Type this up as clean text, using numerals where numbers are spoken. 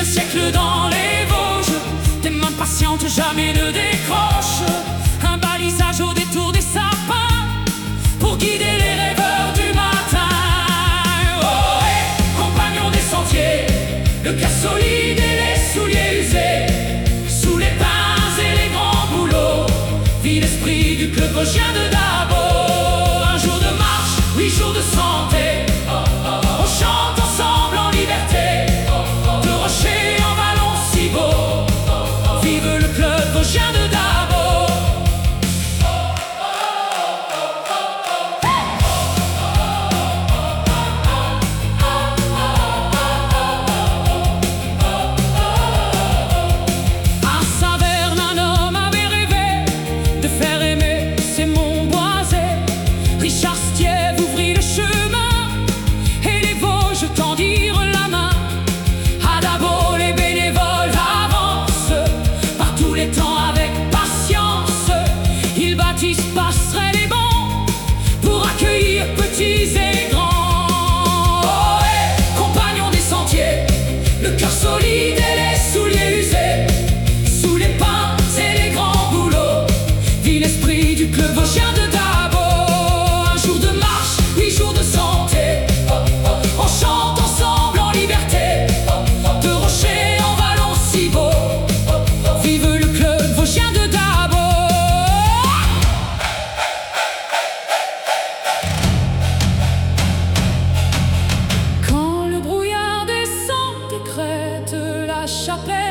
siècle dans les Vosges, des mains patientes jamais ne décrochent. Un balisage au détour des sapins pour guider les rêveurs du matin. Oh, hey, compagnons des sentiers, le cœur solide et les souliers usés, sous les pins et les grands bouleaux, vit l'esprit du club vosgien de Dabo. Un jour de marche, 8 jours de santé, on chante ensemble en liberté, de rocher en vallon si beau, vive le club vosgien de Dabo. À Saverne, un homme avait rêvé de faire aimer ses monts boisés. Richard Stièvre ouvrit le chemin et les Vosges tendirent la main. À Dabo, les bénévoles avancent par tous les temps avec patience. Ils bâtissent passerelles et bancs pour accueillir petits et grands. Oh, hey, compagnons des sentiers, le cœur solide et les souliers usés, sous les pins et les grands bouleaux, vit l'esprit du club vosgien de Dabo. Un jour de marche, 8 jours de santé, on chante ensemble en liberté, de rocher en vallon si beau, vive le club vosgien de Dabo. Quand le brouillard descend, décrète la chapelle,